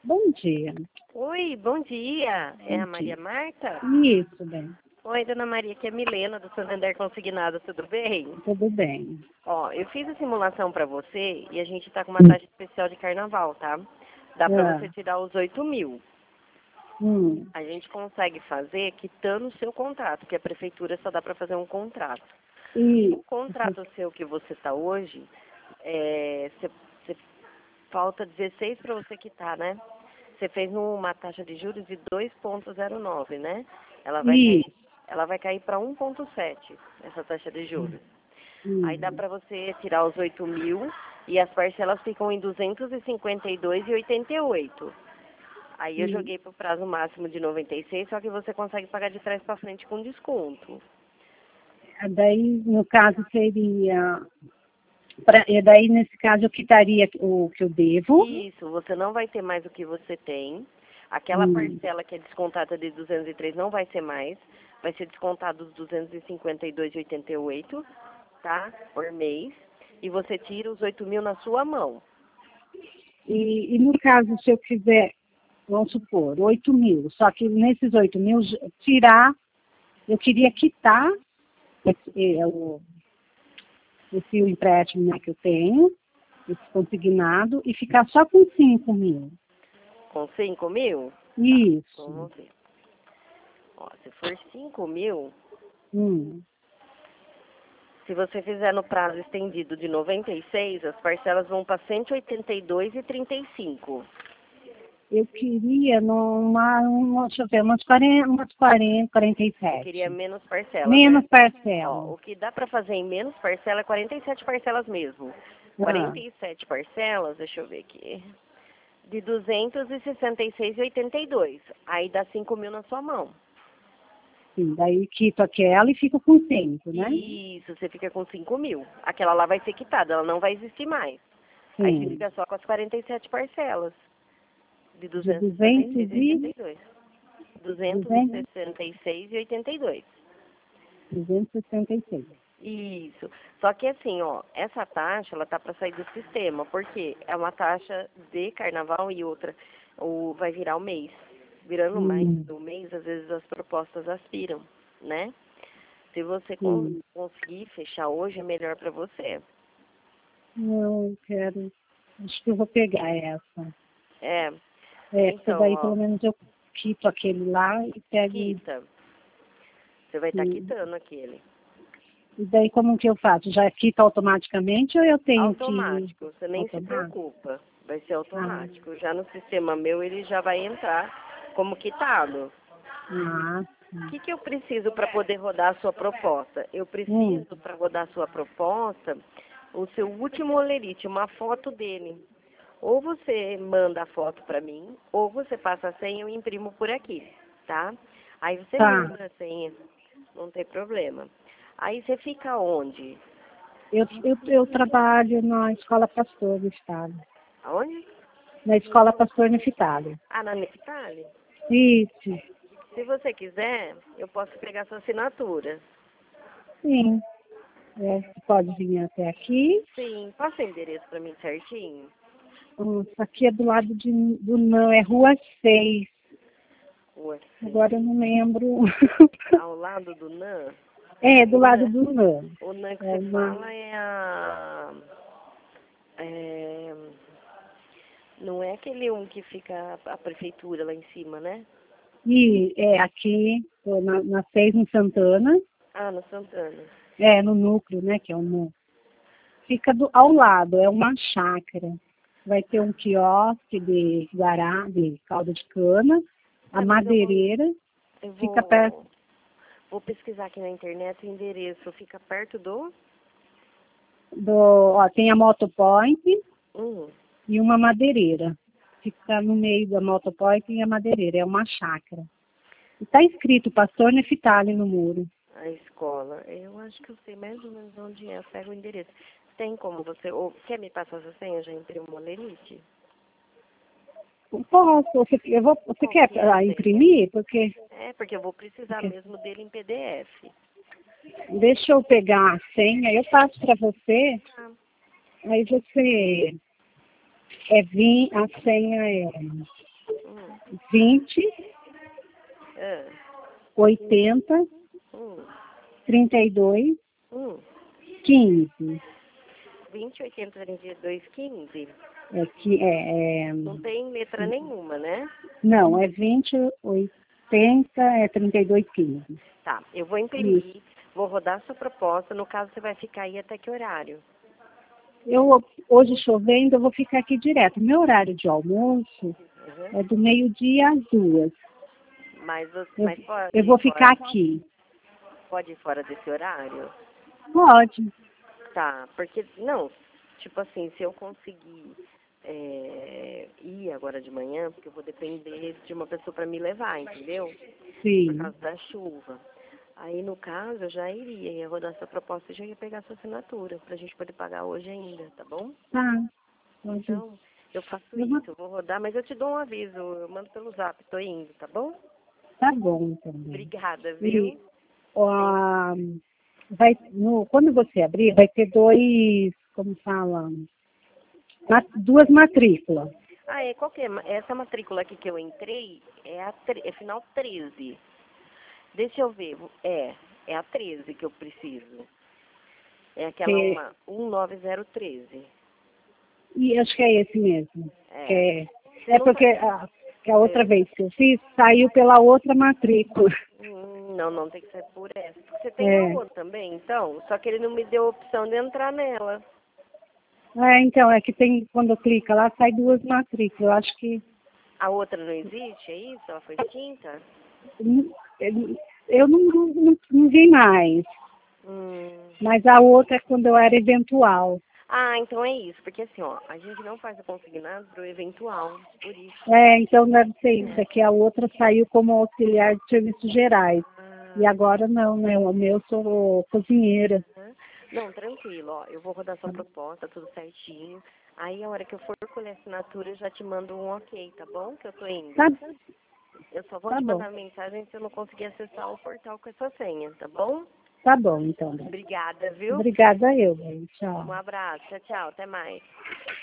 Bom dia. Oi, bom dia. É Bom a Maria dia. Marta? Isso, bem. Oi, dona Maria, aqui é Milena do Santander Consignado, tudo bem? Tudo bem. Ó, eu fiz a simulação pra você e a gente tá com uma taxa especial de carnaval, tá? Dá pra você Ah, tirar os 8.000. hum, A gente consegue fazer quitando o seu contrato, que a prefeitura só dá pra fazer um contrato. e O contrato seu que você tá hoje, falta 16 pra você quitar, né? Você fez uma taxa de juros de 2,09, né? Ela vai cair, isso. ela vai cair para 1,7, essa taxa de juros. Aí dá Hum, para você tirar os 8.000 e as parcelas ficam em 252,88. Aí eu hum. joguei para o prazo máximo de 96, só que você consegue pagar de trás para frente com desconto. Daí, no caso, seria. E daí, nesse caso, eu quitaria o que eu devo. Isso, você não vai ter mais o que você tem. Aquela Hum, parcela que é descontada de 203 não vai ser mais. Vai ser descontado os 252,88, tá? Por mês. E você tira os 8.000 na sua mão. e no caso, se eu quiser, vamos supor, 8.000, só que nesses 8.000, tirar, eu queria quitar esse empréstimo, né, que eu tenho, esse consignado, e ficar só com 5.000. Com 5.000? Tá, Isso. vamos ver. Ó, se for 5.000, Hum. se você fizer no prazo estendido de 96, as parcelas vão para 182,35. Eu queria deixa eu ver, umas 40, Você queria 47. menos parcela, né? Menos Ó, parcela. o que dá para fazer em menos parcela é 47 parcelas mesmo. Ah, 47 parcelas, deixa eu ver aqui, de 266,82. Aí dá 5.000 na sua mão. sim, daí quito aquela e fico com 5, né? Isso, você fica com 5.000. Aquela lá vai ser quitada, ela não vai existir mais. Aí você Sim. fica só com as 47 parcelas de De 200 e 266,82. 200, 266,82. 266. Isso. Só que assim, ó, essa taxa, ela tá para sair do sistema, porque é uma taxa de carnaval e outra, vai virar o mês. Virando mais Hum, do mês, às vezes as propostas aspiram, né? Se você sim. conseguir fechar hoje, é melhor para você. Não, eu quero. Acho que eu vou pegar essa. É, Porque então, daí ó, pelo menos eu quito aquele lá e pego. quita. Você vai estar Sim. quitando aquele. E daí como que eu faço? Já quita automaticamente ou eu tenho que Automático, você nem se automático? preocupa. Vai ser Ah, automático. Já no sistema meu, ele já vai entrar como quitado. ah, O sim. que eu preciso para poder rodar a sua proposta? Eu Hum, preciso, para rodar a sua proposta, o seu último olerite, uma foto dele. Ou você manda a foto para mim, ou você passa a senha e eu imprimo por aqui, tá? Aí você tá. muda a senha, não tem problema. Aí você fica onde? Eu trabalho na Escola Pastor do Estado. Aonde? Na Escola Pastor Unificada. Ah, na Neftali? Isso, Se você quiser, eu posso pegar sua assinatura. sim. Você pode vir até aqui. Sim, passa o endereço para mim certinho? Isso aqui é do lado do não, é Rua 6. Rua Agora 6, eu não lembro. ao lado do NAN. É, do O lado NAN, do não. o NAN que É você uma, fala é a... é, não é aquele um que fica a prefeitura lá em cima, né? e é aqui, tô na 6 em Santana. Ah, no Santana. É, no núcleo, né? Que é o núcleo. Fica ao lado, é uma chácara. Vai ter um quiosque de de caldo de cana, a É, mas madeireira, eu fica perto vou pesquisar aqui na internet o endereço. Fica perto do... tem a motopoint Hum, e uma madeireira. Fica no meio da motopoint e a madeireira, é uma chácara. E está escrito Pastor Neftali no muro. a escola. Eu acho que eu sei mais ou menos onde é. Pega o endereço. Tem como você... Ou, quer me passar essa senha? Eu já imprimo uma lerite? Posso, você Qual quer que é a senha? imprimir? Porque eu vou precisar Porque mesmo dele em PDF. deixa eu pegar a senha, eu passo para você, Ah, aí você a senha é 20, Ah, 80, hum, 32, hum. 15. 20, 80, 32, 15. Não É, tem letra nenhuma, né? não, é 20, 80, 32, 15. Tá, eu vou Isso. imprimir, vou rodar sua proposta. No caso, você vai ficar aí até que horário? Hoje chovendo, eu vou ficar aqui direto. Meu horário de almoço Uhum. é do meio-dia às 2. Eu, Mas pode eu ir vou ficar fora, aqui. pode ir fora desse horário? Pode. Tá, porque, não, tipo assim, se eu conseguir ir agora de manhã, porque eu vou depender de uma pessoa para me levar, entendeu? Por Sim. causa da chuva. Aí, no caso, eu já ia rodar essa proposta e já ia pegar sua assinatura, pra gente poder pagar hoje ainda, tá bom? Tá. Pode. Então, eu faço Eu vou- isso, eu vou rodar, mas eu te dou um aviso, eu mando pelo zap, tô indo, tá bom? Tá bom também. Obrigada, E viu? Sim. ó, quando você abrir, vai ter dois, como fala, duas matrículas. Ah, qual que é? Essa matrícula aqui que eu entrei é final 13. Deixa eu ver, é a 13 que eu preciso. É aquela Que, 19013. e acho que é esse mesmo. Que É. é, Você é não tá. porque que a outra vez que eu fiz, saiu pela outra matrícula. Não, não, tem que ser por essa. Você tem a É. outra também, então? Só que ele não me deu a opção de entrar nela. Então, é que tem, quando eu clico lá, sai duas matrículas. Eu acho que A outra não existe, é isso? Ela foi extinta? eu não vi mais. Hum. Mas a outra é quando eu era eventual. Ah, então é isso. Porque assim, ó, a gente não faz o consignado pro eventual, por isso. Então deve ser isso. É que a outra saiu como auxiliar de serviços gerais. E Ah, agora não, né? O meu sou cozinheira. né? Não, tranquilo, ó. Eu vou rodar sua proposta, tudo certinho. Aí, a hora que eu for colher a assinatura, eu já te mando um ok, tá bom? Que eu tô indo. Tá, Eu só vou tá te bom. mandar mensagem se eu não conseguir acessar o portal com essa senha, tá bom? Tá bom, então. Obrigada, viu? Obrigada eu, bem. Tchau. Um abraço. Tchau, tchau. Até mais.